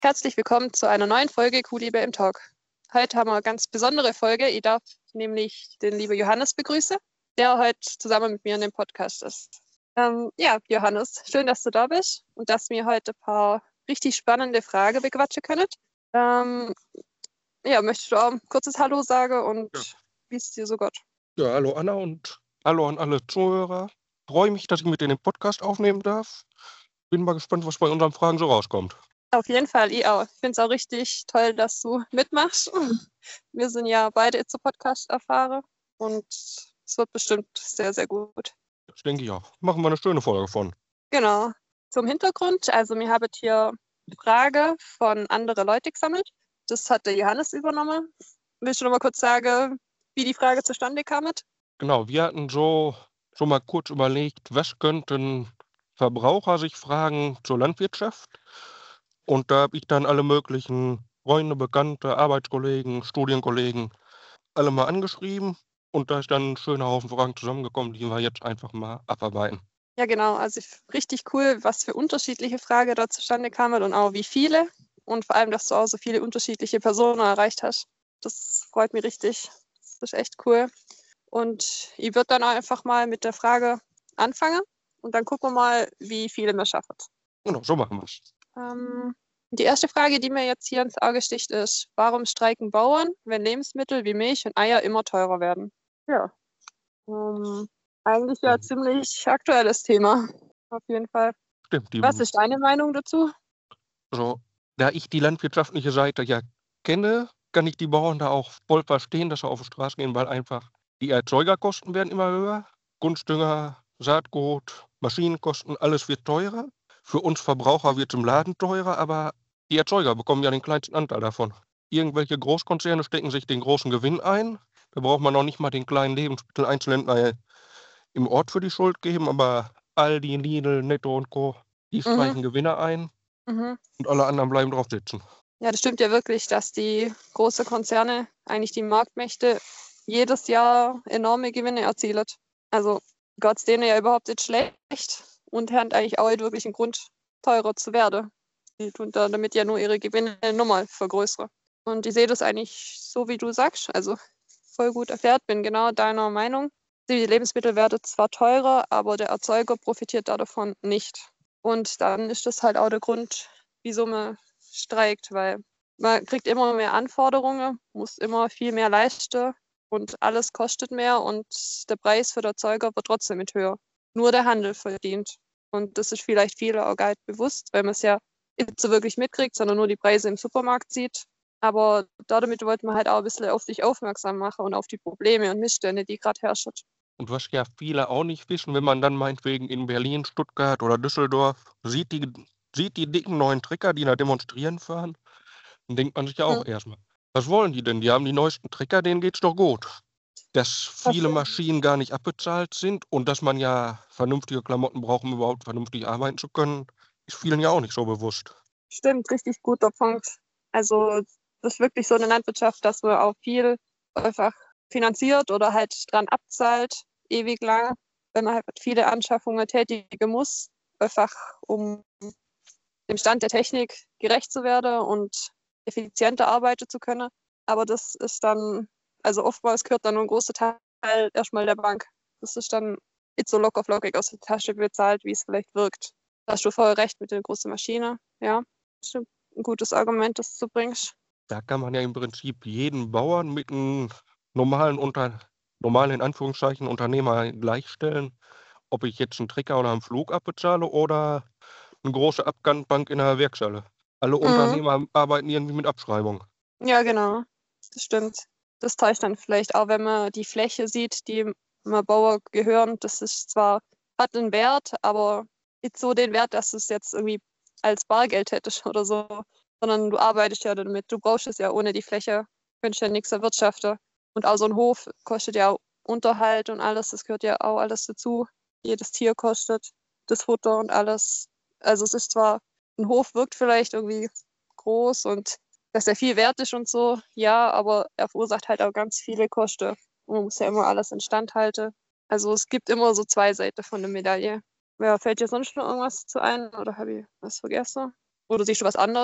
Herzlich willkommen zu einer neuen Folge Q-Liebe im Talk. Heute haben wir eine ganz besondere Folge. Ich darf nämlich den lieben Johannes begrüßen, der heute zusammen mit mir in dem Podcast ist. Johannes, schön, dass du da bist und dass wir heute ein paar richtig spannende Fragen bequatschen können. Möchtest du auch ein kurzes Hallo sagen und wie es dir so geht? Ja, hallo Anna und hallo an alle Zuhörer. Freue mich, dass ich mit in den Podcast aufnehmen darf. Bin mal gespannt, was bei unseren Fragen so rauskommt. Auf jeden Fall, ich auch. Ich finde es auch richtig toll, dass du mitmachst. Wir sind ja beide jetzt Podcast erfahren und es wird bestimmt sehr, sehr gut. Das denke ich auch. Machen wir eine schöne Folge von. Genau. Zum Hintergrund, also wir haben hier Frage von anderen Leuten gesammelt. Das hat der Johannes übernommen. Willst du noch mal kurz sagen, wie die Frage zustande kam? Genau, wir hatten so schon mal kurz überlegt, was könnten Verbraucher sich fragen zur Landwirtschaft. Und da habe ich dann alle möglichen Freunde, Bekannte, Arbeitskollegen, Studienkollegen alle mal angeschrieben. Und da ist dann ein schöner Haufen Fragen zusammengekommen, die wir jetzt einfach mal abarbeiten. Ja, genau. Also richtig cool, was für unterschiedliche Fragen da zustande kamen und auch wie viele. Und vor allem, dass du auch so viele unterschiedliche Personen erreicht hast. Das freut mich richtig. Das ist echt cool. Und ich würde dann einfach mal mit der Frage anfangen und dann gucken wir mal, wie viele wir schaffen. Genau, so machen wir es. Die erste Frage, die mir jetzt hier ins Auge sticht, ist, warum streiken Bauern, wenn Lebensmittel wie Milch und Eier immer teurer werden? Ja, eigentlich ja ziemlich aktuelles Thema, auf jeden Fall. Stimmt. Was ist deine Meinung dazu? Also, da ich die landwirtschaftliche Seite ja kenne, kann ich die Bauern da auch voll verstehen, dass sie auf die Straße gehen, weil einfach die Erzeugerkosten werden immer höher. Kunstdünger, Saatgut, Maschinenkosten, alles wird teurer. Für uns Verbraucher wird es im Laden teurer, aber die Erzeuger bekommen ja den kleinsten Anteil davon. Irgendwelche Großkonzerne stecken sich den großen Gewinn ein. Da braucht man noch nicht mal den kleinen Lebensmitteleinzelhändler im Ort für die Schuld geben, aber Aldi, Lidl, Netto und Co., die streichen Gewinne ein. Und alle anderen bleiben drauf sitzen. Ja, das stimmt ja wirklich, dass die großen Konzerne, eigentlich die Marktmächte, jedes Jahr enorme Gewinne erzielen. Also Gott denen ja überhaupt nicht schlecht und haben eigentlich auch nicht wirklich einen Grund, teurer zu werden. Die tun damit ja nur ihre Gewinne nochmal vergrößern. Und ich sehe das eigentlich so, wie du sagst, also voll gut erklärt, bin genau deiner Meinung. Die Lebensmittel werden zwar teurer, aber der Erzeuger profitiert davon nicht. Und dann ist das halt auch der Grund, wieso man streikt, weil man kriegt immer mehr Anforderungen, muss immer viel mehr leisten und alles kostet mehr und der Preis für den Erzeuger wird trotzdem mit höher. Nur der Handel verdient. Und das ist vielleicht vielen auch gar nicht bewusst, weil man es ja nicht so wirklich mitkriegt, sondern nur die Preise im Supermarkt sieht. Aber damit wollte man halt auch ein bisschen auf sich aufmerksam machen und auf die Probleme und Missstände, die gerade herrschen. Und was ja viele auch nicht wissen, wenn man dann meinetwegen in Berlin, Stuttgart oder Düsseldorf sieht die dicken neuen Trecker, die da demonstrieren fahren, dann denkt man sich ja auch erstmal, was wollen die denn? Die haben die neuesten Trecker, denen geht's doch gut. Dass viele Maschinen gar nicht abbezahlt sind und dass man ja vernünftige Klamotten braucht, um überhaupt vernünftig arbeiten zu können, ist vielen ja auch nicht so bewusst. Stimmt, richtig guter Punkt. Also das ist wirklich so eine Landwirtschaft, dass man auch viel einfach finanziert oder halt dran abzahlt, ewig lang, wenn man halt viele Anschaffungen tätigen muss, einfach um dem Stand der Technik gerecht zu werden und effizienter arbeiten zu können. Aber das ist dann, also oftmals gehört dann nur ein großer Teil erstmal der Bank. Das ist dann nicht so locker flockig aus der Tasche bezahlt, wie es vielleicht wirkt. Da hast du voll recht mit der großen Maschine. Ja, stimmt. Ein gutes Argument, das du bringst. Da kann man ja im Prinzip jeden Bauern mit einem normalen in Anführungszeichen Unternehmer gleichstellen, ob ich jetzt einen Trecker oder einen Flug abbezahle oder eine große Abgangbank in der Werkstatt. Alle Unternehmer arbeiten irgendwie mit Abschreibung. Ja, genau. Das stimmt. Das täuscht dann vielleicht auch, wenn man die Fläche sieht, die einem Bauer gehören. Das ist zwar, hat einen Wert, aber nicht so den Wert, dass du es jetzt irgendwie als Bargeld hättest oder so, sondern du arbeitest ja damit. Du brauchst es ja ohne die Fläche, könntest ja nichts erwirtschaften. Und auch so ein Hof kostet ja Unterhalt und alles, das gehört ja auch alles dazu. Jedes Tier kostet das Futter und alles. Also es ist zwar, ein Hof wirkt vielleicht irgendwie groß und dass er viel wert ist und so, ja, aber er verursacht halt auch ganz viele Kosten. Und man muss ja immer alles instand halten. Also es gibt immer so zwei Seiten von der Medaille. Ja, fällt dir sonst noch irgendwas zu ein oder habe ich was vergessen? Oder siehst du was anderes?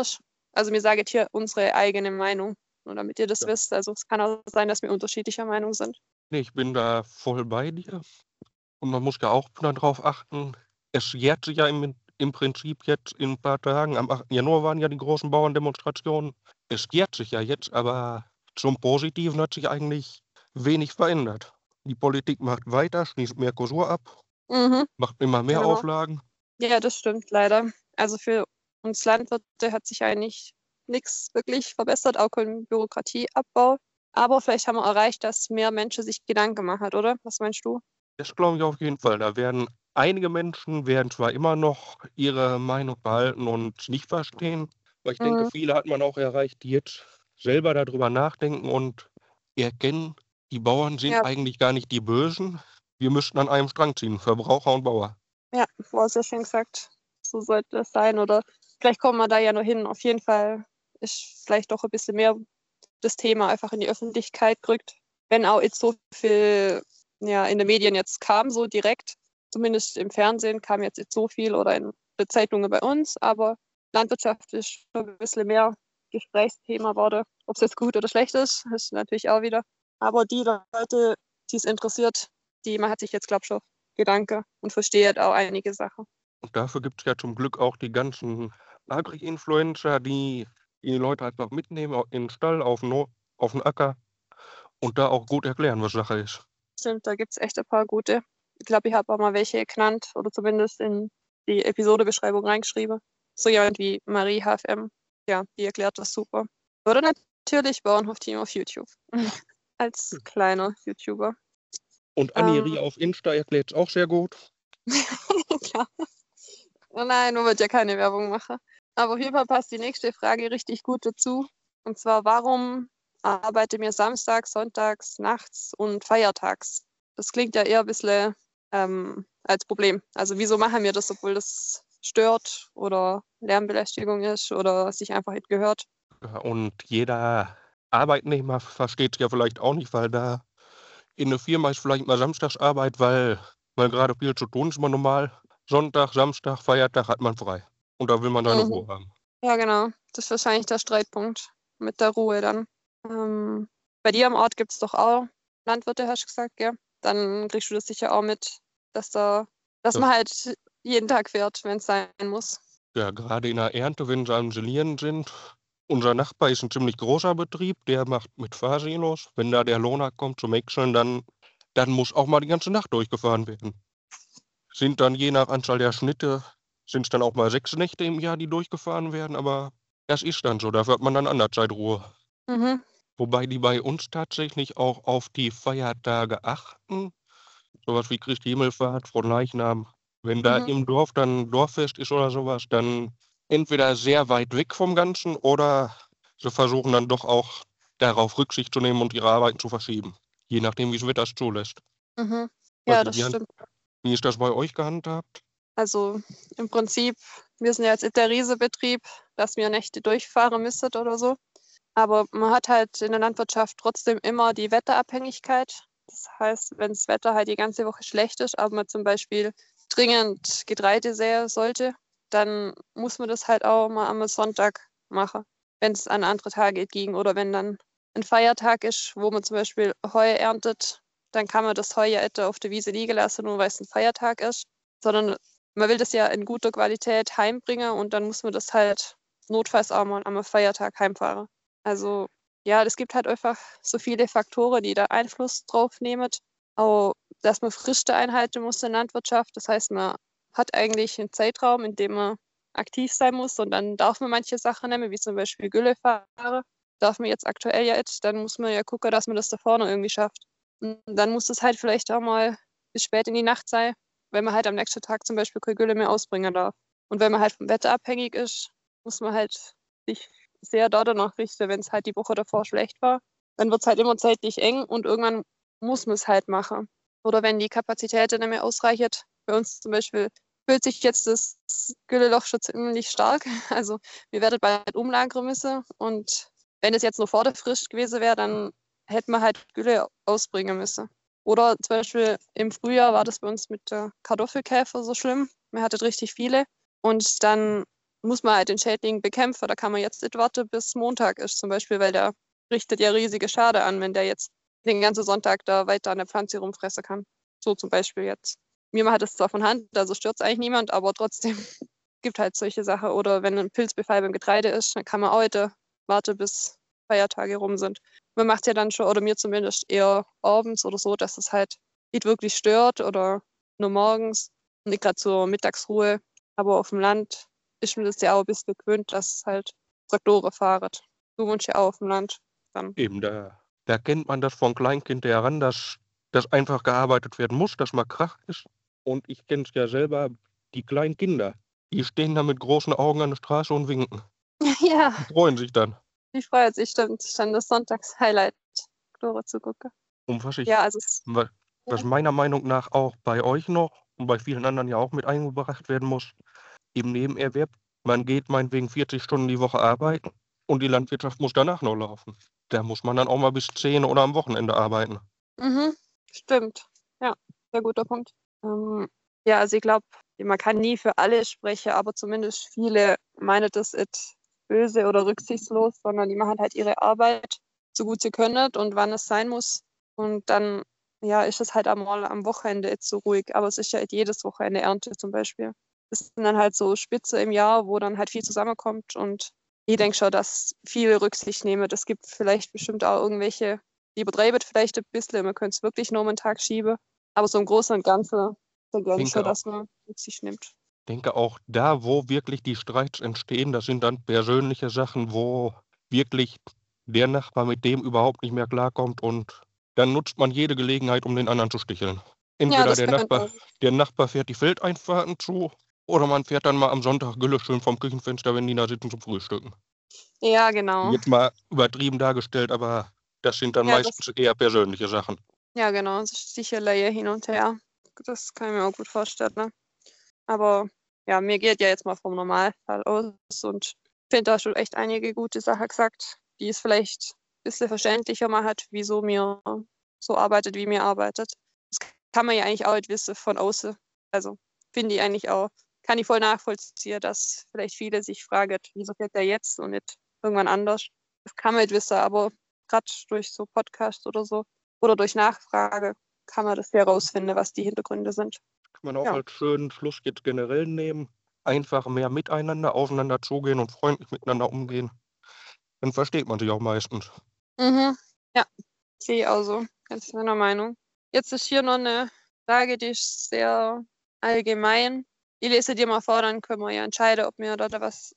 Also mir sagt hier unsere eigene Meinung, nur damit ihr das Ja. wisst. Also es kann auch sein, dass wir unterschiedlicher Meinung sind. Nee, ich bin da voll bei dir. Und man muss ja auch darauf achten, es jährt sich ja im Prinzip jetzt in ein paar Tagen. Am 8. Januar waren ja die großen Bauerndemonstrationen. Es jährt sich ja jetzt, aber zum Positiven hat sich eigentlich wenig verändert. Die Politik macht weiter, schließt Mercosur ab, Mhm, macht immer mehr genau. Auflagen. Ja, das stimmt leider. Also für uns Landwirte hat sich eigentlich nichts wirklich verbessert, auch kein Bürokratieabbau. Aber vielleicht haben wir erreicht, dass mehr Menschen sich Gedanken machen, oder? Was meinst du? Das glaube ich auf jeden Fall. Da werden einige Menschen werden zwar immer noch ihre Meinung behalten und nicht verstehen, aber ich denke, Mhm. viele hat man auch erreicht, die jetzt selber darüber nachdenken und erkennen, die Bauern sind Ja, eigentlich gar nicht die Bösen. Wir müssten an einem Strang ziehen, Verbraucher und Bauer. ja, du hast ja schon gesagt, so sollte es sein. Oder vielleicht kommen wir da ja noch hin. Auf jeden Fall ist vielleicht doch ein bisschen mehr das Thema einfach in die Öffentlichkeit gerückt. Wenn auch jetzt so viel ja, in den Medien jetzt kam, so direkt, zumindest im Fernsehen kam jetzt nicht so viel oder in den Zeitungen bei uns, aber Landwirtschaft ist schon ein bisschen mehr Gesprächsthema wurde. Ob es jetzt gut oder schlecht ist natürlich auch wieder. Aber die Leute, die es interessiert, man hat sich jetzt, glaube ich, schon Gedanken und versteht auch einige Sachen. Und dafür gibt es ja zum Glück auch die ganzen Agri-Influencer, die Leute einfach mitnehmen in den Stall, auf den Acker und da auch gut erklären, was Sache ist. Stimmt, da gibt es echt ein paar gute. Ich glaube, ich habe auch mal welche genannt oder zumindest in die Episodebeschreibung reingeschrieben. So jemand wie Marie HFM. Ja, die erklärt das super. Oder natürlich Bauernhof-Team auf YouTube. Als kleiner YouTuber. Und Annie auf Insta erklärt es auch sehr gut. Klar. Oh nein, nur wird ja keine Werbung machen. Aber auf jeden Fall passt die nächste Frage richtig gut dazu. Und zwar, warum arbeitet mir samstags, sonntags, nachts und feiertags? Das klingt ja eher ein bisschen als Problem. Also wieso machen wir das, obwohl das stört oder Lärmbelästigung ist oder sich einfach nicht gehört? Ja, und jeder Arbeitnehmer versteht es ja vielleicht auch nicht, weil da in der Firma ist vielleicht mal Samstagsarbeit, weil gerade viel zu tun ist, mal normal. Sonntag, Samstag, Feiertag hat man frei. Und da will man seine Mhm. Ruhe haben. Ja, genau. Das ist wahrscheinlich der Streitpunkt mit der Ruhe dann. Bei dir am Ort gibt es doch auch Landwirte, hast du gesagt, gell? Dann kriegst du das sicher auch mit, dass Das, man halt jeden Tag fährt, wenn es sein muss. ja, gerade in der Ernte, wenn sie am Gelieren sind. Unser Nachbar ist ein ziemlich großer Betrieb, der macht mit Fahrsilos. Wenn da der Lohner kommt zum Häckseln, dann muss auch mal die ganze Nacht durchgefahren werden. Sind dann je nach Anzahl der Schnitte, sind es dann auch mal 6 Nächte im Jahr, die durchgefahren werden, aber das ist dann so, dafür hat man dann an der Zeit Ruhe. Mhm. Wobei die bei uns tatsächlich auch auf die Feiertage achten, sowas wie Christi Himmelfahrt, Fronleichnam. Wenn da Mhm. im Dorf dann Dorffest ist oder sowas, dann entweder sehr weit weg vom Ganzen oder sie versuchen dann doch auch darauf Rücksicht zu nehmen und ihre Arbeiten zu verschieben, je nachdem, wie das Wetter es zulässt. Mhm. Weiß Ja, nicht, das stimmt. wie ist das bei euch gehandhabt? Also im Prinzip, wir sind ja jetzt nicht der Riesenbetrieb, dass wir Nächte durchfahren müssen oder so. Aber man hat halt in der Landwirtschaft trotzdem immer die Wetterabhängigkeit. Das heißt, wenn das Wetter halt die ganze Woche schlecht ist, aber man zum Beispiel dringend Getreide säen sollte, dann muss man das halt auch mal am Sonntag machen, wenn es an andere Tage ging. Oder wenn dann ein Feiertag ist, wo man zum Beispiel Heu erntet, dann kann man das Heu ja nicht auf der Wiese liegen lassen, nur weil es ein Feiertag ist, sondern man will das ja in guter Qualität heimbringen und dann muss man das halt notfalls auch mal am Feiertag heimfahren. Also ja, es gibt halt einfach so viele Faktoren, die da Einfluss drauf nehmen. Auch, dass man Fristen einhalten muss in der Landwirtschaft. Das heißt, man hat eigentlich einen Zeitraum, in dem man aktiv sein muss und dann darf man manche Sachen nehmen, wie zum Beispiel Gülle fahren. Darf man jetzt aktuell ja nicht, dann muss man ja gucken, dass man das da vorne irgendwie schafft. Und dann muss es halt vielleicht auch mal bis spät in die Nacht sein, wenn man halt am nächsten Tag zum Beispiel keine Gülle mehr ausbringen darf. Und wenn man halt vom Wetter abhängig ist, muss man halt sich sehr dort danach richten, wenn es halt die Woche davor schlecht war. Dann wird es halt immer zeitlich eng und irgendwann muss man es halt machen. Oder wenn die Kapazität nicht mehr ausreicht. Bei uns zum Beispiel füllt sich jetzt das Gülleloch schon ziemlich stark. Also wir werden bald umlagern müssen. Und wenn es jetzt nur vor der Frist gewesen wäre, dann hätte man halt Gülle ausbringen müssen. Oder zum Beispiel im Frühjahr war das bei uns mit der Kartoffelkäfer so schlimm. Wir hatten richtig viele. Und dann muss man halt den Schädling bekämpfen. Da kann man jetzt nicht warten, bis Montag ist zum Beispiel, weil der richtet ja riesige Schade an, wenn der jetzt den ganzen Sonntag da weiter an der Pflanze rumfressen kann. So zum Beispiel jetzt. Mir macht es zwar von Hand, also stört es eigentlich niemand, aber trotzdem gibt halt solche Sachen. Oder wenn ein Pilzbefall beim Getreide ist, dann kann man heute warten, bis Feiertage rum sind. Man macht ja dann schon, oder mir zumindest eher abends oder so, dass es halt nicht wirklich stört oder nur morgens, nicht gerade zur Mittagsruhe. Aber auf dem Land ist mir das ja auch ein bisschen gewöhnt, dass halt Traktoren fahren. Du wohnst ja auch auf dem Land. Dann. Eben, da kennt man das von Kleinkind heran, dass einfach gearbeitet werden muss, dass man Krach ist. Und ich kenne es ja selber, die kleinen Kinder, die stehen da mit großen Augen an der Straße und winken. Ja, Die freuen sich dann. die freut sich, stimmt, dann das Sonntags-Highlight, Tore zu gucken. Und Ja, also was meiner Meinung nach auch bei euch noch und bei vielen anderen ja auch mit eingebracht werden muss, im Nebenerwerb, man geht meinetwegen 40 Stunden die Woche arbeiten und die Landwirtschaft muss danach noch laufen. Da muss man dann auch mal bis 10 oder am Wochenende arbeiten. stimmt. Ja, sehr guter Punkt. Ja, also ich glaube, man kann nie für alle sprechen, aber zumindest viele meinen das nicht böse oder rücksichtslos, sondern die machen halt ihre Arbeit so gut sie können und wann es sein muss. Und dann, ja, ist es halt einmal am Wochenende jetzt so ruhig, aber es ist ja nicht jedes Wochenende Ernte zum Beispiel. Das sind dann halt so Spitze im Jahr, wo dann halt viel zusammenkommt und ich denke schon, dass viele Rücksicht nehmen. Es gibt vielleicht bestimmt auch irgendwelche, die übertreiben vielleicht ein bisschen, man könnte es wirklich nur um einen Tag schieben, aber so im Großen und Ganzen denke ich schon, dass man Rücksicht nimmt. Denke auch da, wo wirklich die Streits entstehen, das sind dann persönliche Sachen, wo wirklich der Nachbar mit dem überhaupt nicht mehr klarkommt und dann nutzt man jede Gelegenheit, um den anderen zu sticheln. Ja, Entweder das der könnte Nachbar fährt die Feldeinfahrten zu oder man fährt dann mal am Sonntag Gülle schön vom Küchenfenster, wenn die da sitzen zum Frühstücken. Ja, genau. Jetzt mal übertrieben dargestellt, aber das sind dann Ja, meistens eher persönliche Sachen. ja, genau. Es ist sicherlich hin und her. Das kann ich mir auch gut vorstellen. Ne? Aber ja, mir geht ja jetzt mal vom Normalfall aus und ich finde da schon echt einige gute Sachen gesagt, die es vielleicht ein bisschen verständlicher macht, wieso mir so arbeitet, wie mir arbeitet. Das kann man ja eigentlich auch nicht wissen von außen. Also finde ich eigentlich auch, kann ich voll nachvollziehen, dass vielleicht viele sich fragen, wieso fährt der jetzt und nicht irgendwann anders. Das kann man nicht wissen, aber gerade durch so Podcasts oder so oder durch Nachfrage kann man das herausfinden, was die Hintergründe sind. Kann man auch Ja. als schönen Schluss jetzt generell nehmen. Einfach mehr miteinander, aufeinander zugehen und freundlich miteinander umgehen. Dann versteht man sich auch meistens. Ja, sehe ich auch so. Ganz meiner Meinung. Jetzt ist hier noch eine Frage, die ist sehr allgemein. Ich lese dir mal vor, dann können wir ja entscheiden, ob mir da was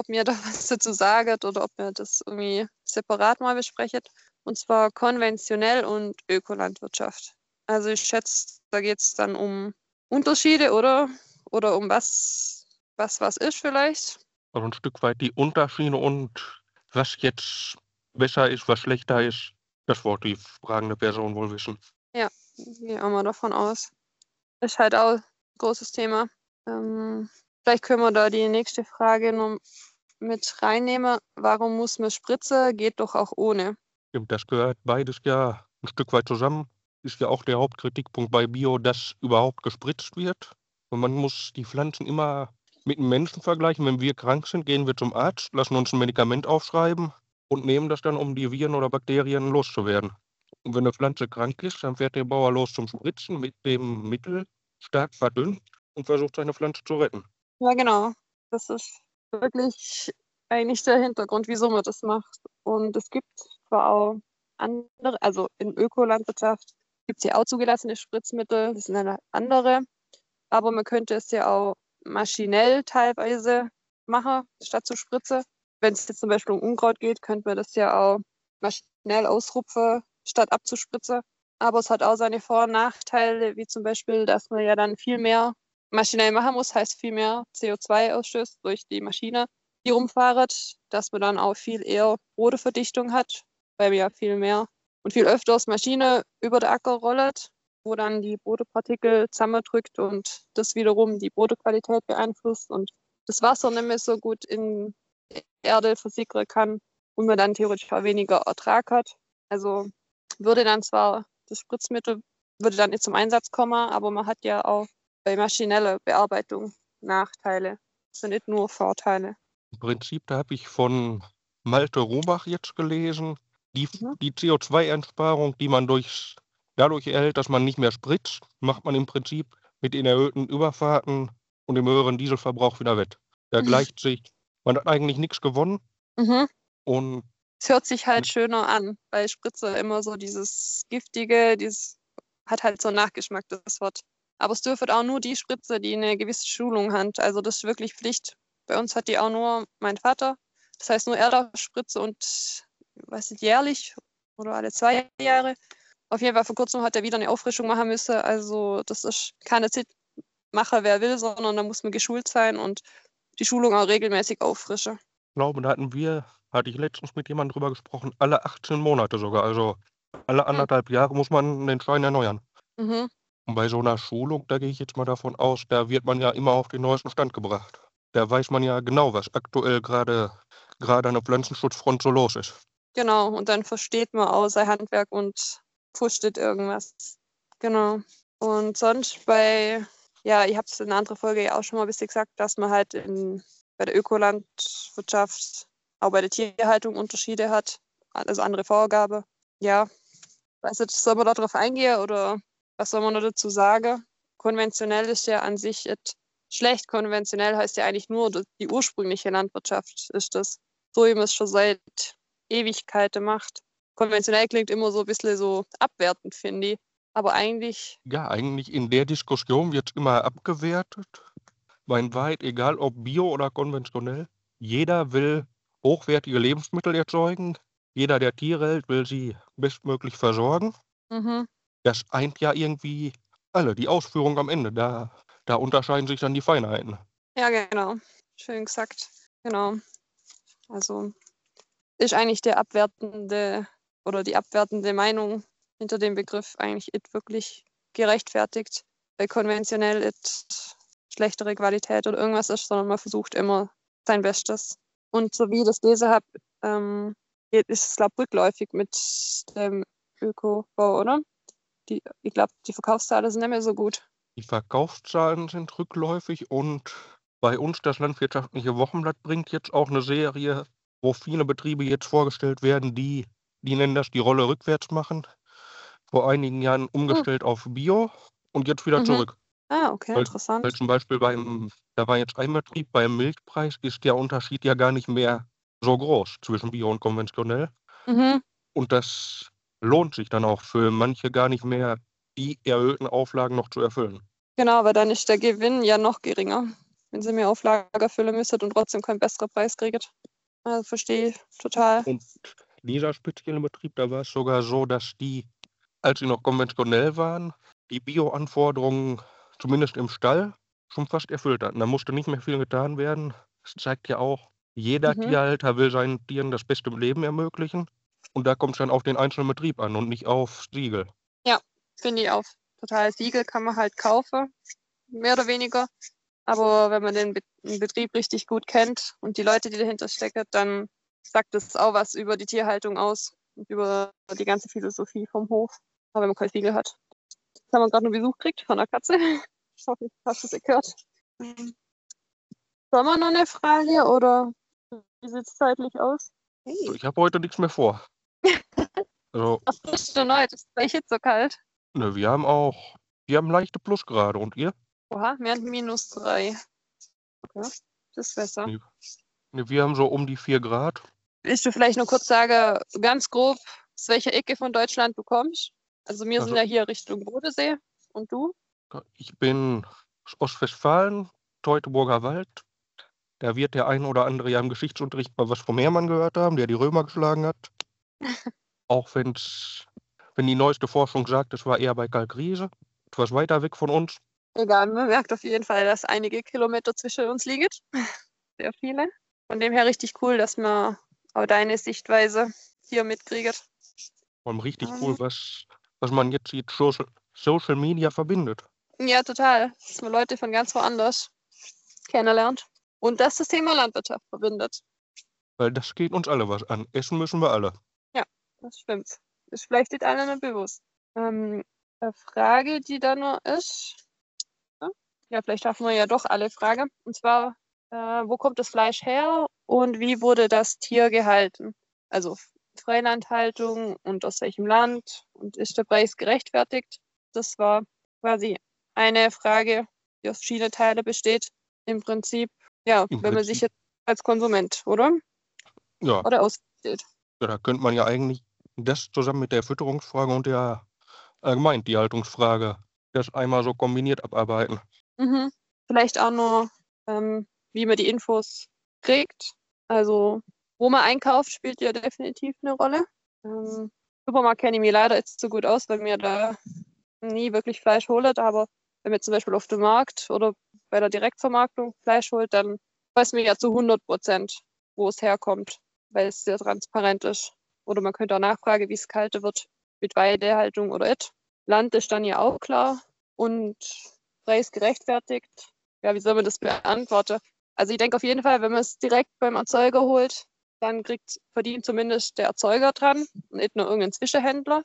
dazu sagen oder ob wir das irgendwie separat mal besprechen. Und zwar konventionell und Ökolandwirtschaft. Also ich schätze, da geht es dann um Unterschiede, oder? Oder um was ist vielleicht. Also ein Stück weit die Unterschiede und was jetzt besser ist, was schlechter ist, das wird die fragende Person wohl wissen. Ja, gehe auch mal davon aus. Ist halt auch ein großes Thema. Vielleicht können wir da die nächste Frage noch mit reinnehmen. Warum muss man spritzen? Geht doch auch ohne. Stimmt, das gehört beides ja ein Stück weit zusammen. Ist ja auch der Hauptkritikpunkt bei Bio, dass überhaupt gespritzt wird. Und man muss die Pflanzen immer mit einem Menschen vergleichen. Wenn wir krank sind, gehen wir zum Arzt, lassen uns ein Medikament aufschreiben und nehmen das dann, um die Viren oder Bakterien loszuwerden. Und wenn eine Pflanze krank ist, dann fährt der Bauer los zum Spritzen mit dem Mittel, stark verdünnt, und versucht seine Pflanze zu retten. Ja, genau. Das ist wirklich eigentlich der Hintergrund, wieso man das macht. Und es gibt zwar auch andere, also in Ökolandwirtschaft gibt es ja auch zugelassene Spritzmittel, das sind dann andere, aber man könnte es ja auch maschinell teilweise machen, statt zu spritzen. Wenn es jetzt zum Beispiel um Unkraut geht, könnte man das ja auch maschinell ausrupfen, statt abzuspritzen. Aber es hat auch seine Vor- und Nachteile, wie zum Beispiel, dass man ja dann viel mehr maschinell machen muss, heißt viel mehr CO2 ausstößt durch die Maschine, die rumfahrt, dass man dann auch viel eher Bodenverdichtung hat, weil man ja viel mehr und viel öfters Maschine über den Acker rollt, wo dann die Bodenpartikel zusammendrückt und das wiederum die Bodenqualität beeinflusst und das Wasser nicht mehr so gut in die Erde versickern kann und man dann theoretisch auch weniger Ertrag hat. Also würde dann zwar das Spritzmittel würde dann nicht zum Einsatz kommen, aber man hat ja auch bei maschineller Bearbeitung Nachteile. sind nicht nur Vorteile. Im Prinzip, da habe ich von Malte Robach jetzt gelesen, Mhm. die CO2-Einsparung, die man dadurch erhält, dass man nicht mehr spritzt, macht man im Prinzip mit den erhöhten Überfahrten und dem höheren Dieselverbrauch wieder wett. Da gleicht sich, man hat eigentlich nichts gewonnen Mhm. und Es hört sich halt schöner an, weil Spritze immer so dieses Giftige, hat halt so einen Nachgeschmack, das Wort. Aber es dürfen auch nur die Spritze, die eine gewisse Schulung haben. Also das ist wirklich Pflicht. Bei uns hat die auch nur mein Vater. Das heißt nur er darf Spritze und, weiß nicht, jährlich oder alle 2 Jahre. Auf jeden Fall vor kurzem hat er wieder eine Auffrischung machen müssen. Also das ist keine Zeit, mache wer will, sondern da muss man geschult sein und die Schulung auch regelmäßig auffrischen. ich glaube, hatte ich letztens mit jemandem drüber gesprochen, alle 18 Monate sogar. Also alle Hm. 1,5 Jahre muss man den Schein erneuern. Mhm. Und bei so einer Schulung, da gehe ich jetzt mal davon aus, da wird man ja immer auf den neuesten Stand gebracht. Da weiß man ja genau, was aktuell gerade an der Pflanzenschutzfront so los ist. Genau, und dann versteht man auch sein Handwerk und fuchtet irgendwas. Genau. Und sonst ja, ich habe es in einer anderen Folge ja auch schon mal ein bisschen gesagt, dass man halt bei der Ökolandwirtschaft, auch bei der Tierhaltung Unterschiede hat, also andere Vorgabe. Ja, weiß nicht, soll man da drauf eingehen oder was soll man noch dazu sagen? Konventionell ist ja an sich schlecht. Konventionell heißt ja eigentlich nur, die ursprüngliche Landwirtschaft ist das. So wie man es schon seit Ewigkeiten macht. Konventionell klingt immer so ein bisschen so abwertend, finde ich. Aber eigentlich, Ja, eigentlich in der Diskussion wird immer abgewertet. Weit, egal ob bio oder konventionell. Jeder will hochwertige Lebensmittel erzeugen. Jeder, der Tiere hält, will sie bestmöglich versorgen. mhm. Das eint ja irgendwie alle. Die Ausführung am Ende, da unterscheiden sich dann die Feinheiten. Ja, genau. Schön gesagt. Genau. Also ist eigentlich der abwertende oder die abwertende Meinung hinter dem Begriff eigentlich nicht wirklich gerechtfertigt, weil konventionell nicht schlechtere Qualität oder irgendwas ist, sondern man versucht immer sein Bestes. Und so wie ich das gelesen habe, ist es, glaube ich, rückläufig mit dem Ökobau, oder? Ich glaube, die Verkaufszahlen sind nicht mehr so gut. Die Verkaufszahlen sind rückläufig und bei uns, das Landwirtschaftliche Wochenblatt, bringt jetzt auch eine Serie, wo viele Betriebe jetzt vorgestellt werden, die nennen das die Rolle rückwärts machen. Vor einigen Jahren Hm. umgestellt auf Bio und jetzt wieder Mhm. zurück. Ah, okay, Weil interessant. zum Beispiel da war jetzt ein Betrieb, beim Milchpreis ist der Unterschied ja gar nicht mehr so groß zwischen Bio und konventionell. Mhm. Und das lohnt sich dann auch für manche gar nicht mehr, die erhöhten Auflagen noch zu erfüllen. Genau, aber dann ist der Gewinn ja noch geringer, wenn sie mehr Auflage füllen müssen und trotzdem keinen besseren Preis kriegt. Also verstehe ich total. Und dieser spezielle Betrieb, da war es sogar so, dass die, als sie noch konventionell waren, die Bio-Anforderungen zumindest im Stall schon fast erfüllt hatten. Da musste nicht mehr viel getan werden. Das zeigt ja auch, jeder Mhm. Tierhalter will seinen Tieren das beste Leben ermöglichen. Und da kommt es dann auf den einzelnen Betrieb an und nicht aufs Siegel. Ja, finde ich auch total. Siegel kann man halt kaufen, mehr oder weniger. Aber wenn man den Betrieb richtig gut kennt und die Leute, die dahinter stecken, dann sagt es auch was über die Tierhaltung aus und über die ganze Philosophie vom Hof. Aber wenn man kein Siegel hat. Jetzt haben wir gerade einen Besuch gekriegt von der Katze. Ich hoffe, hast du es gehört. Sollen wir noch eine Frage oder wie sieht es zeitlich aus? So, Hey, ich habe heute nichts mehr vor. Also, was ist denn heute? Ist gleich jetzt so kalt? ne, wir haben leichte Plusgrade. Und ihr? Oha, mehr als -3. Okay, das ist besser. Ne, ne, wir haben so um die 4 Grad. Willst du vielleicht nur kurz sagen, ganz grob, aus welcher Ecke von Deutschland du kommst? Also wir sind Also, ja hier Richtung Bodensee. Und du? ich bin aus Ostwestfalen, Teutoburger Wald. Da wird der ein oder andere ja im Geschichtsunterricht mal was vom Hermann gehört haben, der die Römer geschlagen hat. Auch wenn die neueste Forschung sagt, es war eher bei Kalkriese, etwas weiter weg von uns. Egal, man merkt auf jeden Fall, dass einige Kilometer zwischen uns liegen. Sehr viele. Von dem her richtig cool, dass man auch deine Sichtweise hier mitkriegt. Und richtig cool, was man jetzt sieht, Social Media verbindet. Ja, total. Dass man Leute von ganz woanders kennenlernt. Und dass das Thema Landwirtschaft verbindet. Weil das geht uns alle was an. Essen müssen wir alle. Ja, das stimmt. Ist vielleicht nicht allen nicht bewusst. Eine Frage, die da noch ist. Ja, vielleicht schaffen wir ja doch alle Fragen. Und zwar, wo kommt das Fleisch her und wie wurde das Tier gehalten? Also Freilandhaltung und aus welchem Land und ist der Preis gerechtfertigt? Das war quasi eine Frage, die aus verschiedenen Teilen besteht. Im Prinzip, ja, Im wenn man sich Prinzip, jetzt als Konsument, oder? ja, Oder ausstellt. da könnte man ja eigentlich das zusammen mit der Fütterungsfrage und der Allgemeintierhaltungsfrage das einmal so kombiniert abarbeiten. Mhm. Vielleicht auch noch, wie man die Infos kriegt. Also, wo man einkauft, spielt ja definitiv eine Rolle. Supermarkt kenne ich mich leider jetzt so gut aus, weil mir da nie wirklich Fleisch holt. Aber wenn man zum Beispiel auf dem Markt oder bei der Direktvermarktung Fleisch holt, dann weiß man ja zu 100%, wo es herkommt, weil es sehr transparent ist. Oder man könnte auch nachfragen, wie es gehalten wird mit Weidehaltung oder et. Land ist dann ja auch klar und Preis gerechtfertigt. Ja, wie soll man das beantworten? Also ich denke auf jeden Fall, wenn man es direkt beim Erzeuger holt, dann verdient zumindest der Erzeuger dran und nicht nur irgendein Zwischenhändler.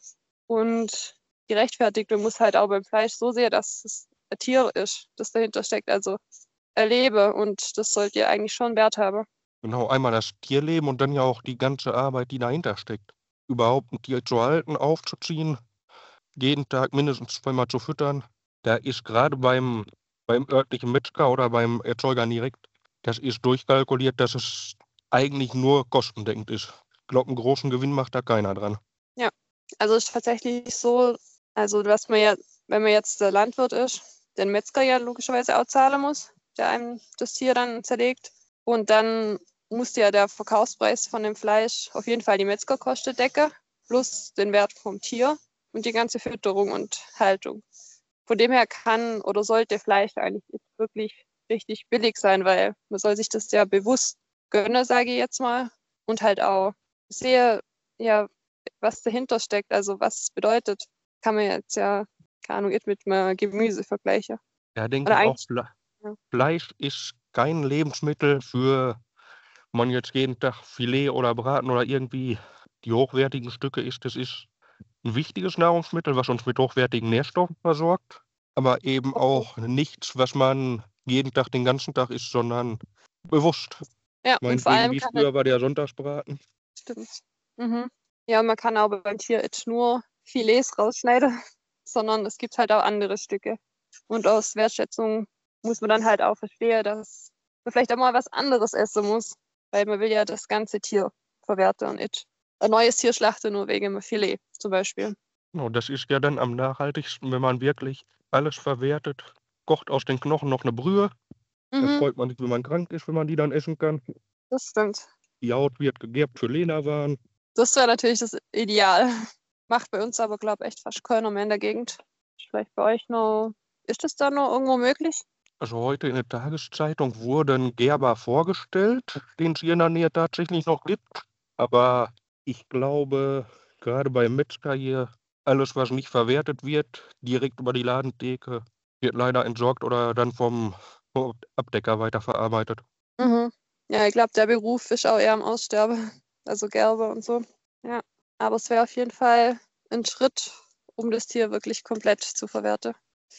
Und die Rechtfertigung muss halt auch beim Fleisch so sehen, dass es ein Tier ist, das dahinter steckt, also erlebe. Und das sollte ja eigentlich schon Wert haben. Genau, einmal das Tierleben und dann ja auch die ganze Arbeit, die dahinter steckt. Überhaupt ein Tier zu halten, aufzuziehen, jeden Tag mindestens zweimal zu füttern. Da ist gerade beim örtlichen Metzger oder beim Erzeuger direkt, das ist durchkalkuliert, dass es eigentlich nur kostendeckend ist. Ich glaube, einen großen Gewinn macht da keiner dran. Ja, also es ist tatsächlich so, also was man ja, wenn man jetzt der Landwirt ist, den Metzger ja logischerweise auch zahlen muss, der einem das Tier dann zerlegt. Und dann muss ja der Verkaufspreis von dem Fleisch auf jeden Fall die Metzgerkosten decken, plus den Wert vom Tier und die ganze Fütterung und Haltung. Von dem her kann oder sollte Fleisch eigentlich wirklich richtig billig sein, weil man soll sich das ja bewusst gönnen, sage ich jetzt mal. Und halt auch sehe, ja, was dahinter steckt, also was es bedeutet, kann man jetzt ja, keine Ahnung, nicht mit einem Gemüse vergleichen. Da denke Oder ich auch, eigentlich, ja. Fleisch ist kein Lebensmittel für man jetzt jeden Tag Filet oder Braten oder irgendwie die hochwertigen Stücke isst. Das ist ein wichtiges Nahrungsmittel, was uns mit hochwertigen Nährstoffen versorgt, aber eben auch nichts, was man jeden Tag den ganzen Tag isst, sondern bewusst. Ja, und vor Meinetwegen, allem wie kann halt, früher war der Sonntagsbraten. stimmt. Mhm. Ja, man kann aber beim Tier jetzt nur Filets rausschneiden, sondern es gibt halt auch andere Stücke. Und aus Wertschätzung muss man dann halt auch verstehen, dass man vielleicht auch mal was anderes essen muss, weil man will ja das ganze Tier verwerten und nicht ein neues Tier schlachten, nur wegen einem Filet zum Beispiel. Genau, das ist ja dann am nachhaltigsten, wenn man wirklich alles verwertet, kocht aus den Knochen noch eine Brühe. Da Mhm, freut man sich, wenn man krank ist, wenn man die dann essen kann. das stimmt. Die Haut wird gegerbt für Leberwaren. Das wäre natürlich das Ideal. Macht bei uns aber, glaube ich, echt fast keiner mehr in der Gegend. Vielleicht bei euch noch. Ist das da noch irgendwo möglich? Also heute in der Tageszeitung wurde ein Gerber vorgestellt, den es hier in der Nähe tatsächlich noch gibt. Aber ich glaube, gerade beim Metzger hier, alles, was nicht verwertet wird, direkt über die Ladentheke, wird leider entsorgt oder dann vom Abdecker weiterverarbeitet. Mhm. Ja, ich glaube, der Beruf ist auch eher am Aussterben. Also Gerber und so. Ja. Aber es wäre auf jeden Fall ein Schritt, um das Tier wirklich komplett zu verwerten.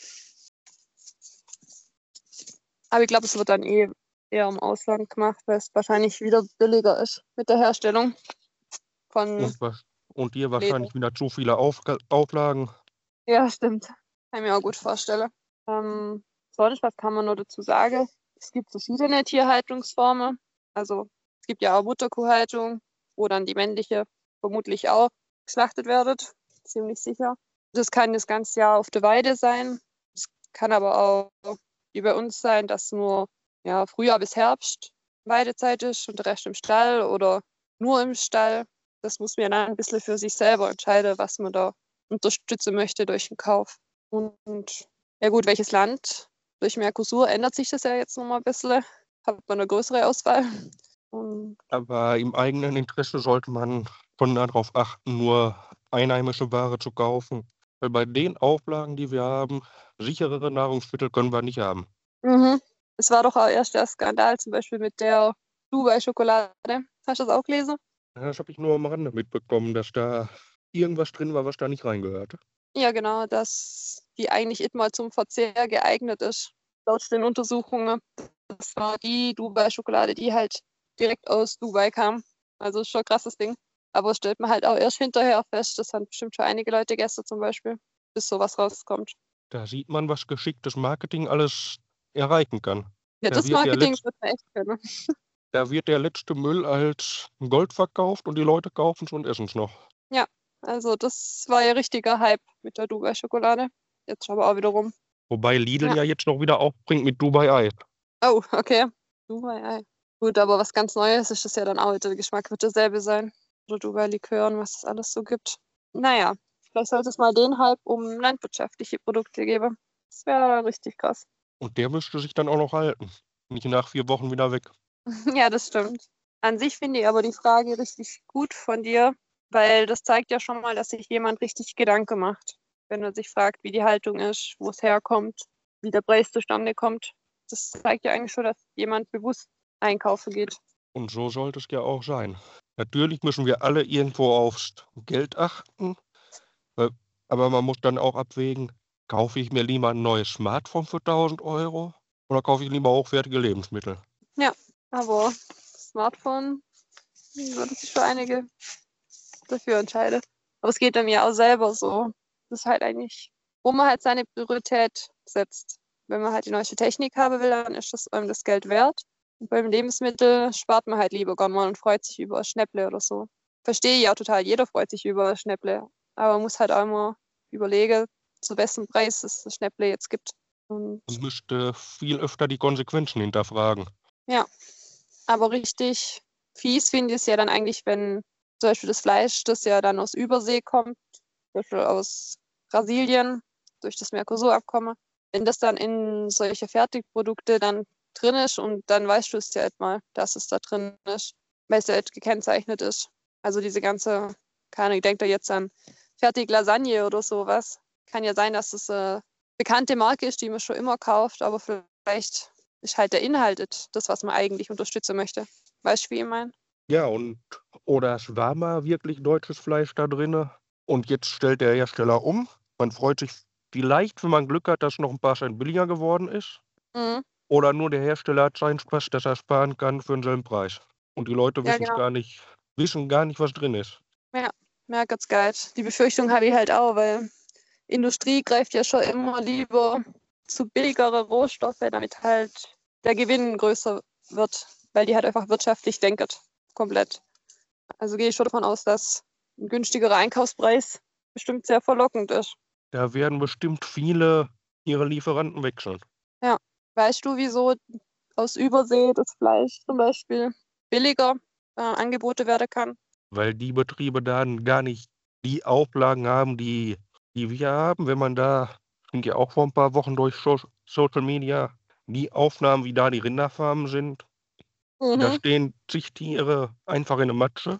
Aber ich glaube, es wird dann eher im Ausland gemacht, weil es wahrscheinlich wieder billiger ist mit der Herstellung von Und, und hier Leder. wahrscheinlich wieder zu viele Auflagen. Ja, stimmt. Kann ich mir auch gut vorstellen. Sonst, was kann man noch dazu sagen? Es gibt verschiedene Tierhaltungsformen. Also es gibt ja auch Mutterkuhhaltung, wo dann die männliche vermutlich auch geschlachtet wird. Ziemlich sicher. Das kann das ganze Jahr auf der Weide sein. Es kann aber auch wie bei uns sein, dass nur ja, Frühjahr bis Herbst Weidezeit ist und der Rest im Stall oder nur im Stall. Das muss man dann ein bisschen für sich selber entscheiden, was man da unterstützen möchte durch den Kauf. Und ja gut, welches Land? Durch Mercosur ändert sich das ja jetzt nochmal ein bisschen. Hat man eine größere Auswahl. Und Aber im eigenen Interesse sollte man schon darauf achten, nur einheimische Ware zu kaufen. Weil bei den Auflagen, die wir haben, sicherere Nahrungsmittel können wir nicht haben. es war doch auch erst der Skandal zum Beispiel mit der Dubai-Schokolade. Hast du das auch gelesen? Ja, das habe ich nur am Rande mitbekommen, dass da irgendwas drin war, was da nicht reingehörte. Ja, genau, dass die eigentlich nicht mal zum Verzehr geeignet ist, laut den Untersuchungen. Das war die Dubai-Schokolade, die halt direkt aus Dubai kam. Also ist schon ein krasses Ding. Aber stellt man halt auch erst hinterher fest, das haben bestimmt schon einige Leute gegessen zum Beispiel, bis sowas rauskommt. Da sieht man, was geschicktes Marketing alles erreichen kann. Ja, Da das wird der, Marketing Letz wird man echt können. da wird der letzte Müll als Gold verkauft und die Leute kaufen es und essen es noch. Ja, also das war ja richtiger Hype mit der Dubai-Schokolade. Jetzt aber auch wieder rum. Wobei Lidl Ja. ja jetzt noch wieder aufbringt mit Dubai Ei. Oh, okay. Dubai-Ei. Gut, aber was ganz Neues ist das ja dann auch. Der Geschmack wird derselbe sein. Oder Dubai-Likören, was es alles so gibt. Naja, vielleicht sollte es mal den Hype um landwirtschaftliche Produkte geben. Das wäre richtig krass. Und der müsste sich dann auch noch halten. Nicht nach 4 Wochen wieder weg. Ja, das stimmt. An sich finde ich aber die Frage richtig gut von dir, weil das zeigt ja schon mal, dass sich jemand richtig Gedanken macht. Wenn er sich fragt, wie die Haltung ist, wo es herkommt, wie der Preis zustande kommt. Das zeigt ja eigentlich schon, dass jemand bewusst einkaufen geht. Und so sollte es ja auch sein. Natürlich müssen wir alle irgendwo aufs Geld achten. Aber man muss dann auch abwägen, kaufe ich mir lieber ein neues Smartphone für 1.000 € oder kaufe ich lieber hochwertige Lebensmittel? Ja, aber Smartphone würde sich für einige dafür entscheiden. Aber es geht dann ja auch selber so. Das ist halt eigentlich, wo man halt seine Priorität setzt. Wenn man halt die neueste Technik haben will, dann ist das einem das Geld wert. Und beim Lebensmittel spart man halt lieber gern mal und freut sich über ein Schnäpple oder so. Verstehe ich auch total, jeder freut sich über ein Schnäpple. Aber man muss halt auch immer überlegen, zu welchem Preis es das Schnäpple jetzt gibt. Und Man müsste viel öfter die Konsequenzen hinterfragen. ja, aber richtig fies finde ich es ja dann eigentlich, wenn zum Beispiel das Fleisch, das ja dann aus Übersee kommt, zum Beispiel aus Brasilien, durch das Mercosur-Abkommen, wenn das dann in solche Fertigprodukte dann drin ist und dann weißt du es ja mal, dass es da drin ist, weil es ja nicht gekennzeichnet ist. Also diese ganze, keine Ahnung, ich denke da jetzt an Fertig-Lasagne oder sowas. Kann ja sein, dass es eine bekannte Marke ist, die man schon immer kauft, aber vielleicht ist halt der Inhalt das, was man eigentlich unterstützen möchte. Weißt du, wie ich meine? Ja, oder es war mal wirklich deutsches Fleisch da drin und jetzt stellt der Hersteller um. Man freut sich vielleicht, wenn man Glück hat, dass es noch ein paar Cent billiger geworden ist. Mhm. Oder nur der Hersteller hat seinen Spaß, dass er sparen kann für denselben Preis. Und die Leute Ja, genau. wissen gar nicht, was drin ist. Ja, Geil. Die Befürchtung habe ich halt auch, weil Industrie greift ja schon immer lieber zu billigere Rohstoffe, damit halt der Gewinn größer wird, weil die halt einfach wirtschaftlich denken. Komplett. Also gehe ich schon davon aus, dass ein günstigerer Einkaufspreis bestimmt sehr verlockend ist. Da werden bestimmt viele ihre Lieferanten wechseln. Ja. Weißt du, wieso aus Übersee das Fleisch zum Beispiel billiger angeboten werden kann? Weil die Betriebe dann gar nicht die Auflagen haben, die wir haben. Wenn man da, ging ja auch vor ein paar Wochen durch Social Media, die Aufnahmen, wie da die Rinderfarmen sind. Da Mhm. stehen zig Tiere einfach in der Matsche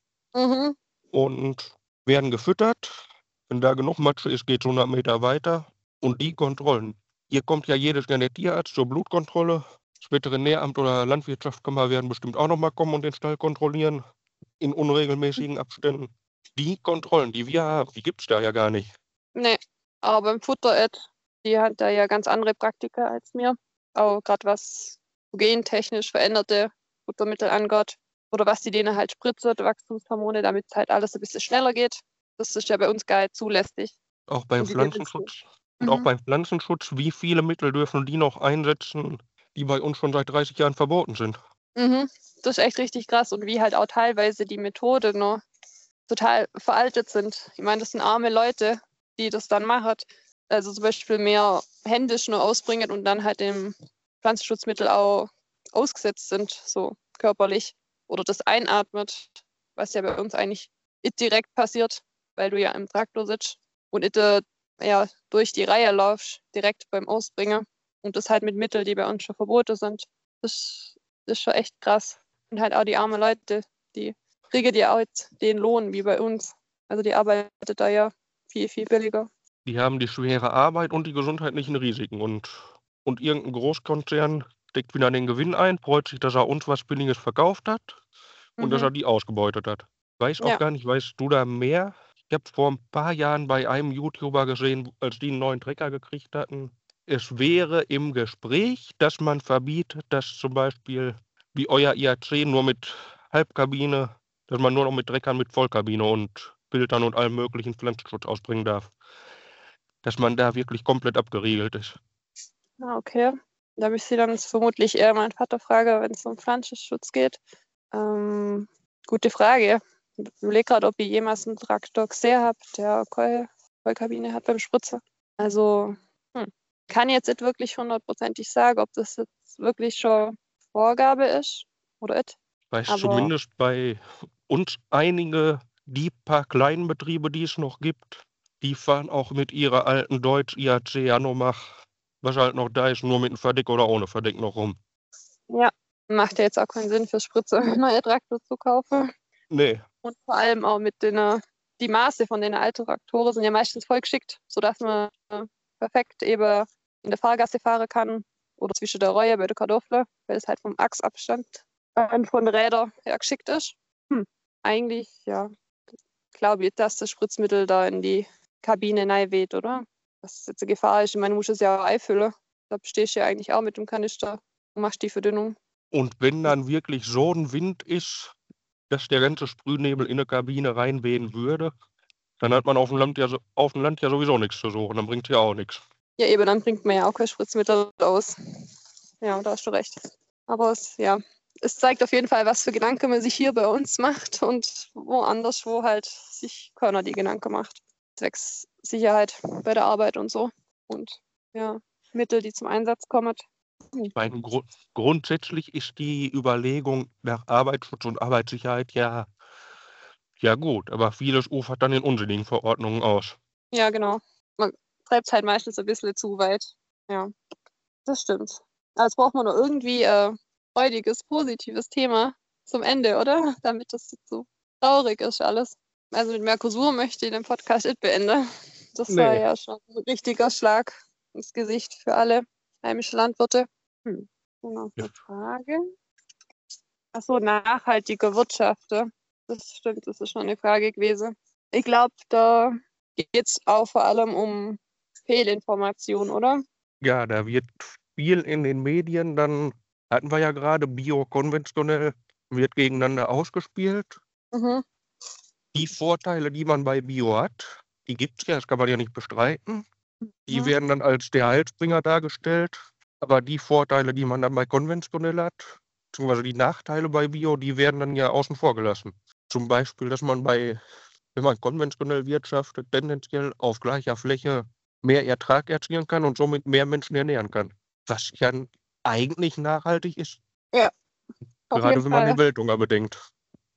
Mhm. und werden gefüttert. Wenn da genug Matsche ist, geht es 100 Meter weiter. Und die Kontrollen. Hier kommt ja jedes Jahr der Tierarzt zur Blutkontrolle. Das Veterinäramt oder Landwirtschaftskammer werden bestimmt auch noch mal kommen und den Stall kontrollieren in unregelmäßigen Abständen. Die Kontrollen, die wir haben, die gibt es da ja gar nicht. Nee, aber beim Futter-Ad, die hat da ja ganz andere Praktika als mir. Auch gerade was gentechnisch veränderte Futtermittel angeht. Oder was die denen halt spritzen, Wachstumshormone, damit es halt alles ein bisschen schneller geht. Das ist ja bei uns gar nicht zulässig. Auch beim Und die dürfen es Pflanzenschutz. Und auch Mhm. beim Pflanzenschutz, wie viele Mittel dürfen die noch einsetzen, die bei uns schon seit 30 Jahren verboten sind? Mhm. Das ist echt richtig krass. Und wie halt auch teilweise die Methode noch total veraltet sind. Ich meine, das sind arme Leute, die das dann machen. Also zum Beispiel mehr händisch nur ausbringen und dann halt dem Pflanzenschutzmittel auch ausgesetzt sind, so körperlich. Oder das einatmet, was ja bei uns eigentlich nicht direkt passiert, weil du ja im Traktor sitzt und nicht ja, durch die Reihe laufst, direkt beim Ausbringen. Und das halt mit Mitteln, die bei uns schon verboten sind. Das ist schon echt krass. Und halt auch die armen Leute, die kriegen die auch jetzt den Lohn wie bei uns. Also die arbeitet da ja viel, viel billiger. Die haben die schwere Arbeit und die gesundheitlichen Risiken. Und irgendein Großkonzern steckt wieder den Gewinn ein, freut sich, dass er uns was Billiges verkauft hat und dass Mhm. er die ausgebeutet hat. Weiß auch Ja. gar nicht, weißt du da mehr? Ich habe vor ein paar Jahren bei einem YouTuber gesehen, als die einen neuen Trecker gekriegt hatten, es wäre im Gespräch, dass man verbietet, dass zum Beispiel wie euer IAC nur mit Halbkabine, dass man nur noch mit Treckern mit Vollkabine und Filtern und allem möglichen Pflanzenschutz ausbringen darf. Dass man da wirklich komplett abgeriegelt ist. Ah, okay. Da müsste ich dann vermutlich eher meinen Vater fragen, wenn es um Pflanzenschutz geht. Gute Frage. Ich überlege gerade, ob ich jemals einen Traktor gesehen habe, der Keulkabine hat beim Spritzer. Also kann ich jetzt nicht wirklich hundertprozentig sagen, ob das jetzt wirklich schon Vorgabe ist oder nicht. Ich weiß Aber zumindest bei uns einige, die paar kleinen Betriebe, die es noch gibt, die fahren auch mit ihrer alten Deutsch IAC Janomach, was halt noch da ist, nur mit einem Verdeck oder ohne Verdeck noch rum. ja, macht ja jetzt auch keinen Sinn für Spritzer, neue Traktor zu kaufen. Nee, Und vor allem auch mit die Maße von den alten Traktoren sind ja meistens voll geschickt, sodass man perfekt eben in der Fahrgasse fahren kann oder zwischen der Reue bei der Kartoffel, weil es halt vom Achsabstand von den Rädern her geschickt ist. Eigentlich, ja, glaube ich, dass das Spritzmittel da in die Kabine reinweht, oder? Dass es jetzt eine Gefahr ist. Ich meine, du musst es ja auch einfüllen. Da stehst du ja eigentlich auch mit dem Kanister und machst die Verdünnung. und wenn dann wirklich so ein Wind ist, dass der ganze Sprühnebel in eine Kabine reinwehen würde, dann hat man auf dem Land ja sowieso nichts zu suchen, dann bringt es ja auch nichts. Ja, eben, dann bringt man ja auch kein Spritzmittel aus. Ja, da hast du recht. Aber es zeigt auf jeden Fall, was für Gedanken man sich hier bei uns macht und woanders, wo halt sich keiner die Gedanken macht. Zwecks Sicherheit bei der Arbeit und so. Und ja, Mittel, die zum Einsatz kommen. Ich meine, grundsätzlich ist die Überlegung nach Arbeitsschutz und Arbeitssicherheit ja gut, aber vieles ufert dann in unsinnigen Verordnungen aus. Ja, genau. Man treibt es halt meistens ein bisschen zu weit. Ja, das stimmt. Aber jetzt braucht man noch irgendwie freudiges, positives Thema zum Ende, oder? Damit das nicht so traurig ist alles. Also mit Mercosur möchte ich den Podcast nicht beenden. Das war Nee. ja schon ein richtiger Schlag ins Gesicht für alle heimischen Landwirte. Noch eine Frage. Achso, nachhaltige Wirtschaften. Das stimmt, das ist schon eine Frage gewesen. Ich glaube, da geht es auch vor allem um Fehlinformation, oder? Ja, da wird viel in den Medien, dann hatten wir ja gerade Bio-konventionell, wird gegeneinander ausgespielt. Mhm. Die Vorteile, die man bei Bio hat, die gibt es ja, das kann man ja nicht bestreiten. Die werden dann als der Heilsbringer dargestellt. Aber die Vorteile, die man dann bei konventionell hat, beziehungsweise die Nachteile bei Bio, die werden dann ja außen vor gelassen. Zum Beispiel, dass man wenn man konventionell wirtschaftet, tendenziell auf gleicher Fläche mehr Ertrag erzielen kann und somit mehr Menschen ernähren kann. Was ja eigentlich nachhaltig ist, Ja, auf gerade jeden wenn man Fall. den Welthunger bedenkt.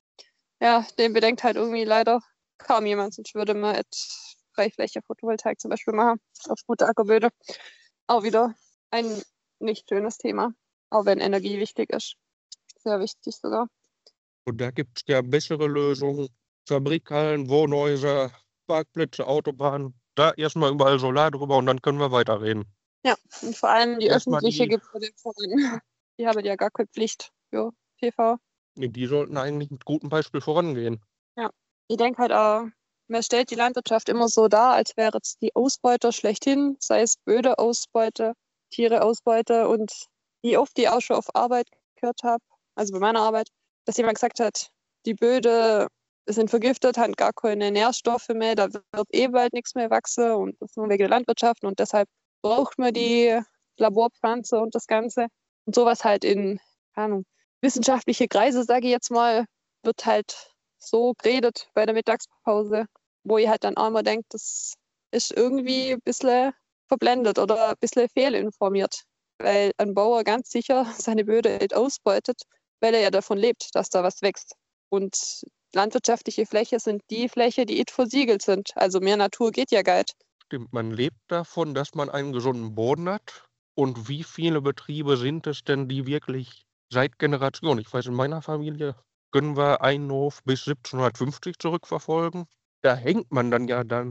Ja, den bedenkt halt irgendwie leider kaum jemand, sonst würde man Freifläche Photovoltaik zum Beispiel machen auf gute Ackerböden. Auch wieder ein nicht schönes Thema, auch wenn Energie wichtig ist. Sehr wichtig sogar. Und da gibt es ja bessere Lösungen. Fabrikhallen, Wohnhäuser, Parkplätze, Autobahnen. Da erstmal überall Solar drüber und dann können wir weiterreden. Ja, und vor allem die Erstmal öffentliche Gebäude voran. Die haben ja gar keine Pflicht für PV. Die sollten eigentlich mit gutem Beispiel vorangehen. Ja, ich denke halt auch, man stellt die Landwirtschaft immer so dar, als wäre es die Ausbeuter schlechthin, sei es Bödeausbeute, Tiereausbeute und wie oft ich auch schon auf Arbeit gehört habe, also bei meiner Arbeit, dass jemand gesagt hat, die Böden sind vergiftet, haben gar keine Nährstoffe mehr, da wird eh bald nichts mehr wachsen und das nur wegen der Landwirtschaft und deshalb braucht man die Laborpflanze und das Ganze. Und sowas halt in, keine Ahnung, wissenschaftliche Kreise, sage ich jetzt mal, wird halt so geredet bei der Mittagspause, wo ihr halt dann auch immer denkt, das ist irgendwie ein bisschen verblendet oder ein bisschen fehlinformiert, weil ein Bauer ganz sicher seine Böden nicht ausbeutet, weil er ja davon lebt, dass da was wächst. Und landwirtschaftliche Fläche sind die Fläche, die nicht versiegelt sind. Also mehr Natur geht ja gar nicht. Stimmt, man lebt davon, dass man einen gesunden Boden hat. Und wie viele Betriebe sind es denn, die wirklich seit Generationen, ich weiß, in meiner Familie können wir einen Hof bis 1750 zurückverfolgen. Da hängt man dann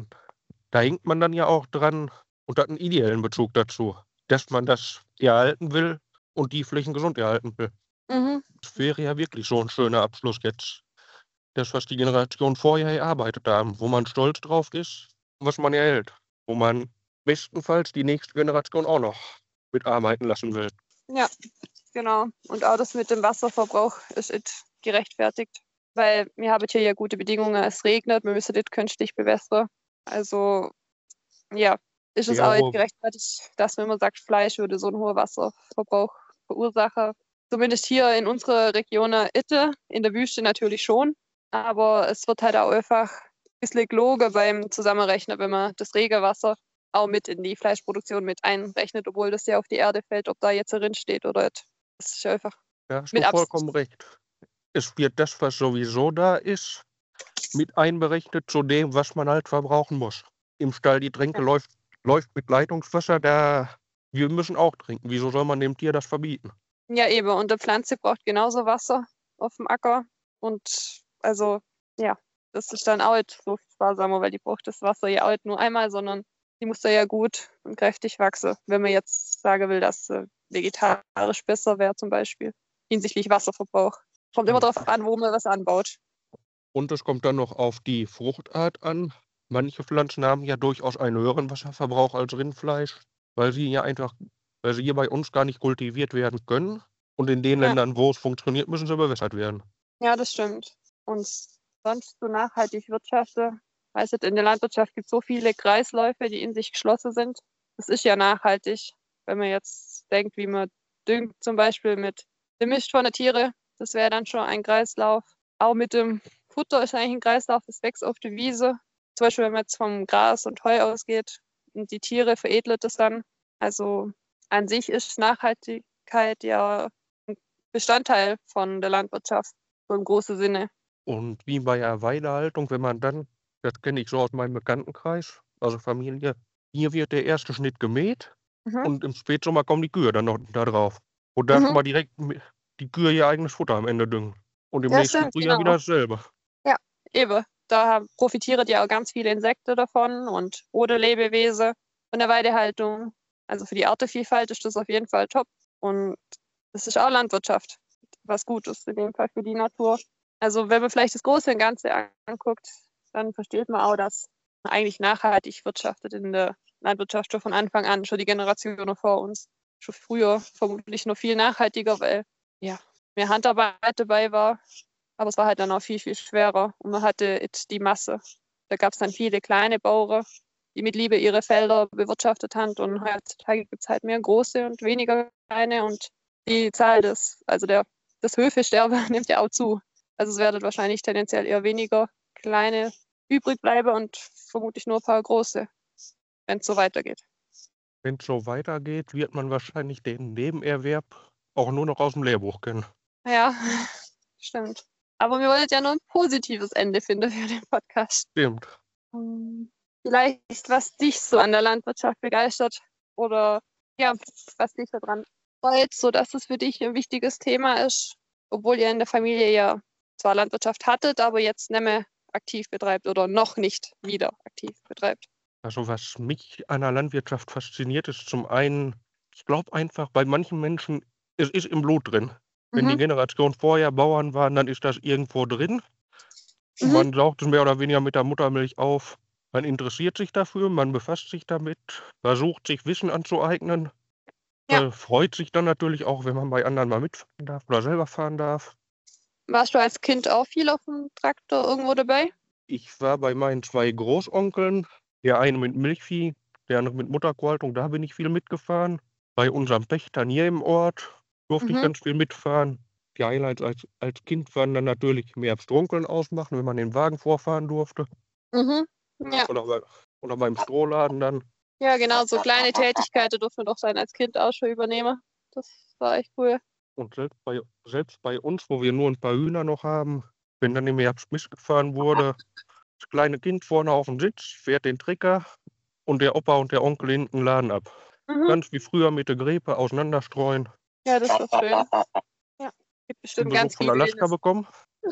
ja auch dran und hat einen ideellen Bezug dazu, dass man das erhalten will und die Flächen gesund erhalten will. Mhm. Das wäre ja wirklich so ein schöner Abschluss jetzt. Das, was die Generationen vorher erarbeitet haben, wo man stolz drauf ist und was man erhält. Wo man bestenfalls die nächste Generation auch noch mitarbeiten lassen will. Ja, genau. Und auch das mit dem Wasserverbrauch ist nicht gerechtfertigt, weil wir haben hier ja gute Bedingungen. Es regnet, wir müssen nicht künstlich bewässern. Also ja, ist es Der auch nicht hohe, gerechtfertigt, dass wenn man sagt, Fleisch würde so einen hohen Wasserverbrauch verursachen. Zumindest hier in unserer Region Itte, in der Wüste natürlich schon. Aber es wird halt auch einfach ein bisschen gelogen beim Zusammenrechnen, wenn man das Regenwasser auch mit in die Fleischproduktion mit einrechnet, obwohl das ja auf die Erde fällt, ob da jetzt drin steht oder nicht. Das ist einfach da hast mit du Absicht. vollkommen recht. Es wird das, was sowieso da ist, mit einberechnet zu dem, was man halt verbrauchen muss. Im Stall die Tränke Ja. läuft mit Leitungswasser, wir müssen auch trinken. Wieso soll man dem Tier das verbieten? Ja, eben. Und eine Pflanze braucht genauso Wasser auf dem Acker. Und also, ja, das ist dann auch nicht so sparsamer, weil die braucht das Wasser ja auch nicht nur einmal, sondern die muss da ja gut und kräftig wachsen. Wenn man jetzt sagen will, dass vegetarisch besser wäre, zum Beispiel, hinsichtlich Wasserverbrauch. Kommt immer darauf an, wo man was anbaut. Und es kommt dann noch auf die Fruchtart an. Manche Pflanzen haben ja durchaus einen höheren Wasserverbrauch als Rindfleisch, weil sie hier bei uns gar nicht kultiviert werden können. Und in den Ja, Ländern, wo es funktioniert, müssen sie bewässert werden. ja, das stimmt. Und sonst so nachhaltig wirtschaften. Weißt du, in der Landwirtschaft gibt es so viele Kreisläufe, die in sich geschlossen sind. Das ist ja nachhaltig, wenn man jetzt denkt, wie man düngt, zum Beispiel mit dem Mist von den Tieren. Das wäre dann schon ein Kreislauf. Auch mit dem Futter ist eigentlich ein Kreislauf, das wächst auf der Wiese. Zum Beispiel, wenn man jetzt vom Gras und Heu ausgeht und die Tiere veredelt es dann. Also an sich ist Nachhaltigkeit ja ein Bestandteil von der Landwirtschaft, so im großen Sinne. Und wie bei der Weidehaltung, wenn man dann, das kenne ich so aus meinem Bekanntenkreis, also Familie, hier wird der erste Schnitt gemäht Mhm. und im Spätsommer kommen die Kühe dann noch da drauf. Und da schon Mhm. mal direkt die Kühe ihr eigenes Futter am Ende düngen. Und im Ja, nächsten stimmt, Frühjahr wieder genau. dasselbe. Ja, eben. Da profitieren ja auch ganz viele Insekten davon und Bodenlebewesen von der Weidehaltung. Also für die Artenvielfalt ist das auf jeden Fall top. Und das ist auch Landwirtschaft, was gut ist in dem Fall für die Natur. Also wenn man vielleicht das Große und Ganze anguckt, dann versteht man auch, dass man eigentlich nachhaltig wirtschaftet in der Landwirtschaft schon von Anfang an, schon die Generationen vor uns. Schon früher vermutlich noch viel nachhaltiger, weil ja, mehr Handarbeit dabei war. Aber es war halt dann auch viel, viel schwerer und man hatte jetzt die Masse. Da gab es dann viele kleine Bauern, die mit Liebe ihre Felder bewirtschaftet haben und heutzutage gibt es halt mehr große und weniger kleine und die Zahl das Höfesterben nimmt ja auch zu. Also es werden wahrscheinlich tendenziell eher weniger kleine übrig bleiben und vermutlich nur ein paar große, wenn es so weitergeht. Wenn es so weitergeht, wird man wahrscheinlich den Nebenerwerb auch nur noch aus dem Lehrbuch kennen. Ja, stimmt. Aber wir wollen ja nur ein positives Ende finden für den Podcast. Stimmt. Vielleicht, was dich so an der Landwirtschaft begeistert oder ja, was dich daran freut, sodass es für dich ein wichtiges Thema ist, obwohl ihr in der Familie ja zwar Landwirtschaft hattet, aber jetzt nicht mehr aktiv betreibt oder noch nicht wieder aktiv betreibt. Also was mich an der Landwirtschaft fasziniert, ist zum einen, ich glaube einfach, bei manchen Menschen, es ist im Blut drin. Wenn die Mhm. Generation vorher Bauern waren, dann ist das irgendwo drin. Mhm. Man saugt es mehr oder weniger mit der Muttermilch auf. Man interessiert sich dafür, man befasst sich damit, versucht sich Wissen anzueignen, Ja. freut sich dann natürlich auch, wenn man bei anderen mal mitfahren darf oder selber fahren darf. Warst du als Kind auch viel auf dem Traktor irgendwo dabei? Ich war bei meinen 2 Großonkeln, der eine mit Milchvieh, der andere mit Mutterkuhhaltung, da bin ich viel mitgefahren. Bei unserem Pächter hier im Ort durfte ich Mhm. ganz viel mitfahren. Die Highlights als Kind waren dann natürlich mehr Strunkeln ausmachen, wenn man den Wagen vorfahren durfte. Mhm. Ja. Oder beim Strohladen dann. Ja, genau, so kleine Tätigkeiten durfte man doch sein als Kind auch schon übernehmen. Das war echt cool. Und selbst bei uns, wo wir nur ein paar Hühner noch haben, wenn dann im Herbst Mist gefahren wurde, das kleine Kind vorne auf dem Sitz fährt den Trecker und der Opa und der Onkel hinten laden ab. Mhm. Ganz wie früher mit der Gräpe auseinanderstreuen. Ja, das ist doch schön. Ja, gibt Den bestimmt Besuch ganz von viele, denen Alaska bekommen.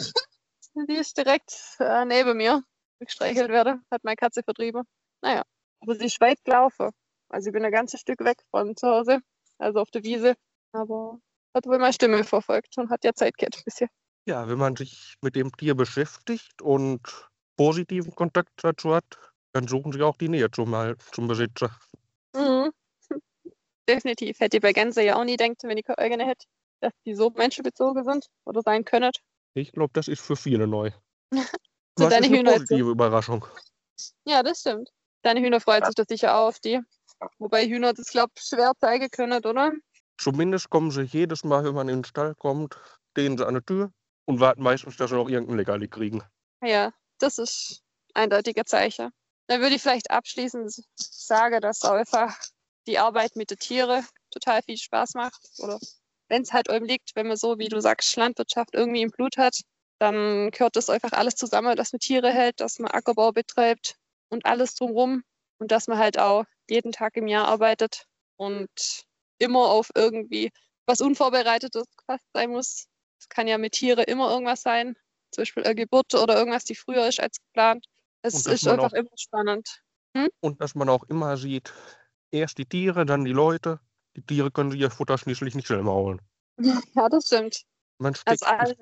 die ist direkt neben mir gestreichelt werde. Hat meine Katze vertrieben. Naja, aber sie ist weit gelaufen. Also ich bin ein ganzes Stück weg von zu Hause, also auf der Wiese. Aber hat wohl meine Stimme verfolgt und hat ja Zeit gehabt ein bisschen. Ja, wenn man sich mit dem Tier beschäftigt und positiven Kontakt dazu hat, dann suchen sie auch die Nähe zum Besitzer. Mhm. Definitiv. Hätte ich bei Gänse ja auch nie gedacht, wenn ich keine eigene hätte, dass die so menschenbezogen sind oder sein können. Ich glaube, das ist für viele neu. Sind Was ist deine eine Hühner jetzt so? positive Überraschung? Ja, das stimmt. Deine Hühner freut sich doch sicher auch auf die. Wobei Hühner das, glaube ich, schwer zeigen können, oder? Zumindest kommen sie jedes Mal, wenn man in den Stall kommt, stehen sie an der Tür und warten meistens, dass sie noch irgendein Leckerli kriegen. Ja, das ist eindeutiger Zeichen. Dann würde ich vielleicht abschließend sagen, dass einfach die Arbeit mit den Tieren total viel Spaß macht. Oder wenn es halt einem liegt, wenn man so, wie du sagst, Landwirtschaft irgendwie im Blut hat, dann gehört das einfach alles zusammen, dass man Tiere hält, dass man Ackerbau betreibt und alles drumherum. Und dass man halt auch jeden Tag im Jahr arbeitet und immer auf irgendwie was Unvorbereitetes gefasst sein muss. Es kann ja mit Tieren immer irgendwas sein, zum Beispiel eine Geburt oder irgendwas, die früher ist als geplant. Es Und dass ist man einfach auch, immer spannend. und dass man auch immer sieht, erst die Tiere, dann die Leute. Die Tiere können sich ihr Futter schließlich nicht selber holen. Ja, das stimmt. Man Also, steckt,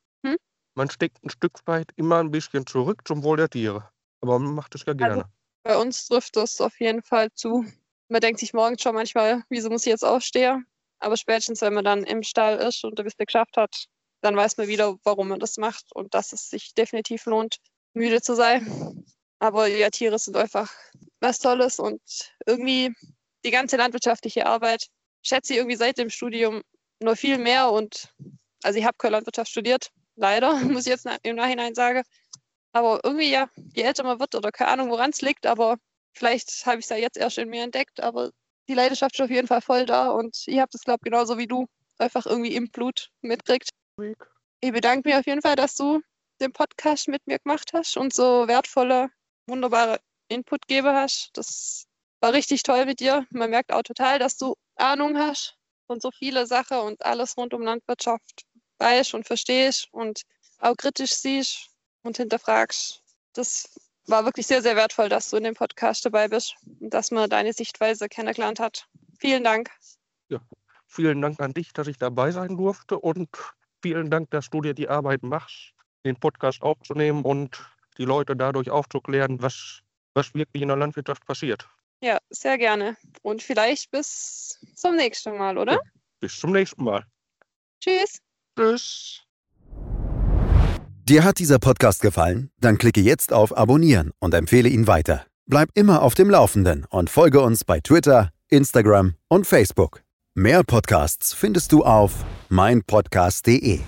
man steckt ein Stück weit immer ein bisschen zurück zum Wohl der Tiere. Aber man macht es ja also gerne. bei uns trifft das auf jeden Fall zu. Man denkt sich morgens schon manchmal, wieso muss ich jetzt aufstehen? Aber spätestens, wenn man dann im Stall ist und ein bisschen geschafft hat, dann weiß man wieder, warum man das macht und dass es sich definitiv lohnt, müde zu sein. Aber ja, Tiere sind einfach was Tolles und irgendwie die ganze landwirtschaftliche Arbeit schätze ich irgendwie seit dem Studium nur viel mehr. Und also ich habe keine Landwirtschaft studiert, leider, muss ich jetzt im Nachhinein sagen. Aber irgendwie ja, je älter man wird oder keine Ahnung, woran es liegt, aber vielleicht habe ich es ja jetzt erst in mir entdeckt, aber die Leidenschaft ist auf jeden Fall voll da und ich habe das, glaube ich, genauso wie du einfach irgendwie im Blut mitkriegt. Ich bedanke mich auf jeden Fall, dass du den Podcast mit mir gemacht hast und so wertvolle, wunderbare Input gegeben hast. Das war richtig toll mit dir. Man merkt auch total, dass du Ahnung hast von so viele Sachen und alles rund um Landwirtschaft weißt und verstehst und auch kritisch siehst und hinterfragst. Das war wirklich sehr, sehr wertvoll, dass du in dem Podcast dabei bist und dass man deine Sichtweise kennengelernt hat. Vielen Dank. Ja, vielen Dank an dich, dass ich dabei sein durfte und vielen Dank, dass du dir die Arbeit machst, den Podcast aufzunehmen und die Leute dadurch aufzuklären, was wirklich in der Landwirtschaft passiert. Ja, sehr gerne. Und vielleicht bis zum nächsten Mal, oder? Ja, bis zum nächsten Mal. Tschüss. Tschüss. Dir hat dieser Podcast gefallen? Dann klicke jetzt auf Abonnieren und empfehle ihn weiter. Bleib immer auf dem Laufenden und folge uns bei Twitter, Instagram und Facebook. Mehr Podcasts findest du auf meinpodcast.de.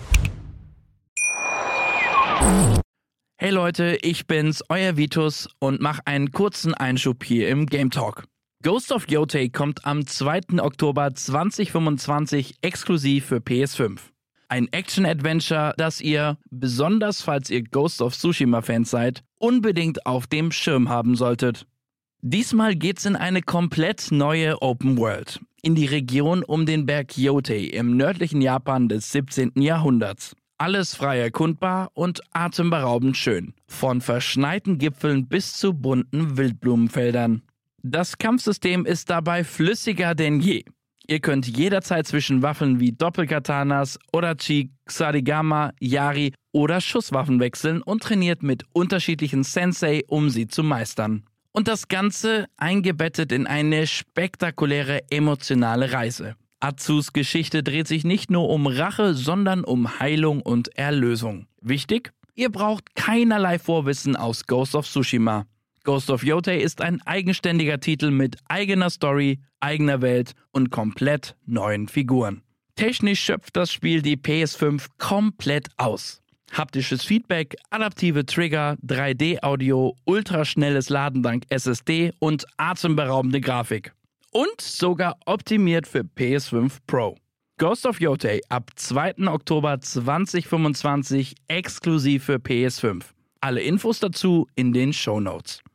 Hey Leute, ich bin's, euer Vitus und mach einen kurzen Einschub hier im Game Talk. Ghost of Yotei kommt am 2. Oktober 2025 exklusiv für PS5. Ein Action-Adventure, das ihr, besonders falls ihr Ghost of Tsushima-Fans seid, unbedingt auf dem Schirm haben solltet. Diesmal geht's in eine komplett neue Open World, in die Region um den Berg Yotei im nördlichen Japan des 17. Jahrhunderts. Alles frei erkundbar und atemberaubend schön, von verschneiten Gipfeln bis zu bunten Wildblumenfeldern. Das Kampfsystem ist dabei flüssiger denn je. Ihr könnt jederzeit zwischen Waffen wie Doppelkatanas, Odachi, Ksarigama, Yari oder Schusswaffen wechseln und trainiert mit unterschiedlichen Sensei, um sie zu meistern. Und das Ganze eingebettet in eine spektakuläre emotionale Reise. Atsus Geschichte dreht sich nicht nur um Rache, sondern um Heilung und Erlösung. Wichtig? Ihr braucht keinerlei Vorwissen aus Ghost of Tsushima. Ghost of Yotei ist ein eigenständiger Titel mit eigener Story, eigener Welt und komplett neuen Figuren. Technisch schöpft das Spiel die PS5 komplett aus. Haptisches Feedback, adaptive Trigger, 3D-Audio, ultraschnelles Laden dank SSD und atemberaubende Grafik. Und sogar optimiert für PS5 Pro. Ghost of Yotei ab 2. Oktober 2025 exklusiv für PS5. Alle Infos dazu in den Shownotes.